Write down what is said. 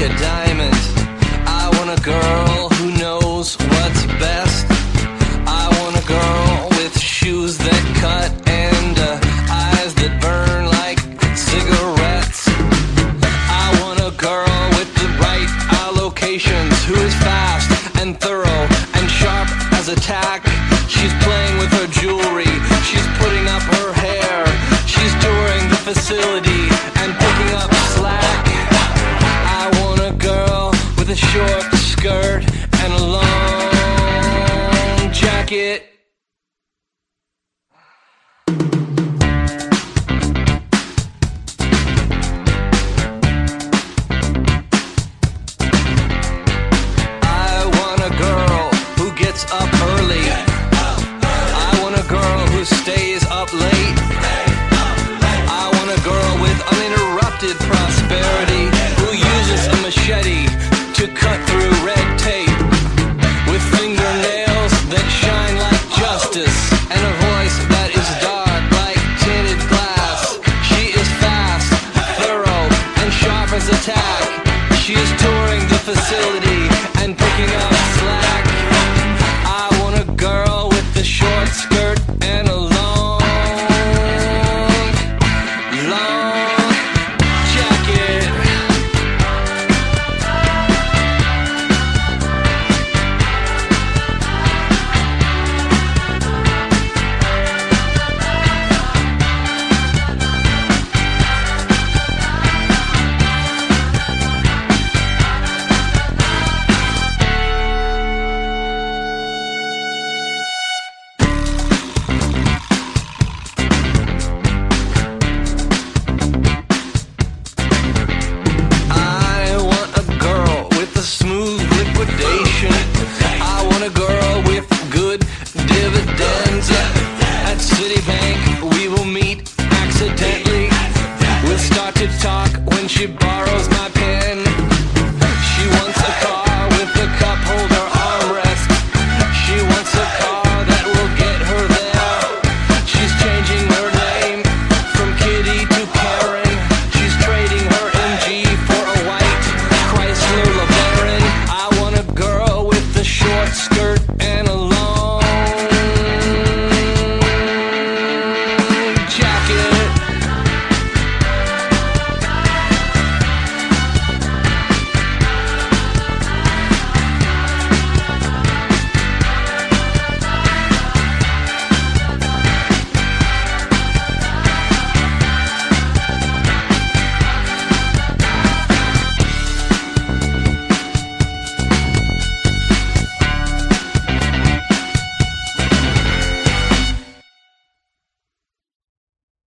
a diamond. I want a girl who knows what's best. I want a girl with shoes that cut and eyes that burn like cigarettes. I want a girl with the right allocations, who is fast and thorough and sharp as a tack. She's playing with her jewelry, she's putting up her hair, she's touring the facility and picking up slack. I want a girl with a short skirt and a long jacket. I want a girl who gets up early. I want a girl who stays up late. I want a girl with uninterrupted prosperity, who uses a machete to cut through red tape, with fingernails that shine like justice and a voice that is dark like tinted glass. She is fast, thorough, and sharp as a tack. She is touring the facility